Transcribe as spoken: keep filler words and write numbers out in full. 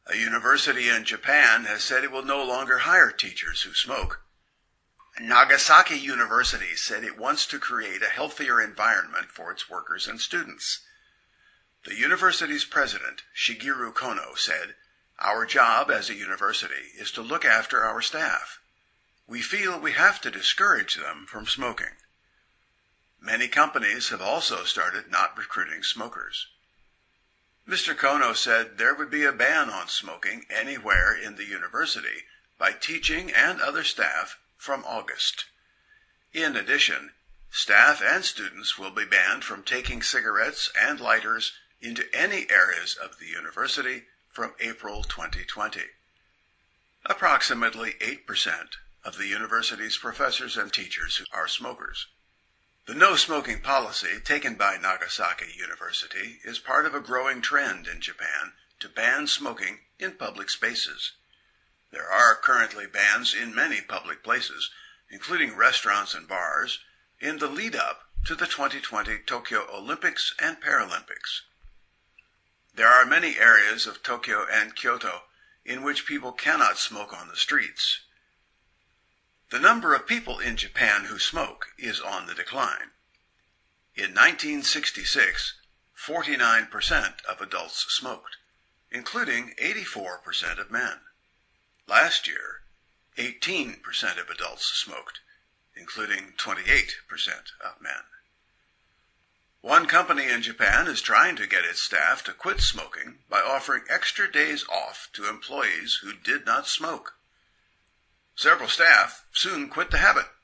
A university in Japan has said it will no longer hire teachers who smoke. Nagasaki University said it wants to create a healthier environment for its workers and students. The university's president, Shigeru Kono, said, "Our job as a university is to look after our staff. We feel we have to discourage them from smoking." Many companies have also started not recruiting smokers. Mister Kono said there would be a ban on smoking anywhere in the university by teaching and other staff from August. In addition, staff and students will be banned from taking cigarettes and lighters into any areas of the university from April twenty twenty. Approximately eight percent of the university's professors and teachers are smokers. The no-smoking policy taken by Nagasaki University is part of a growing trend in Japan to ban smoking in public spaces. There are currently bans in many public places, including restaurants and bars, in the lead-up to the twenty twenty Tokyo Olympics and Paralympics. There are many areas of Tokyo and Kyoto in which people cannot smoke on the streets. The number of people in Japan who smoke is on the decline. In nineteen sixty-six, forty-nine percent of adults smoked, including eighty-four percent of men. Last year, eighteen percent of adults smoked, including twenty-eight percent of men. One company in Japan is trying to get its staff to quit smoking by offering extra days off to employees who did not smoke. Several staff soon quit the habit.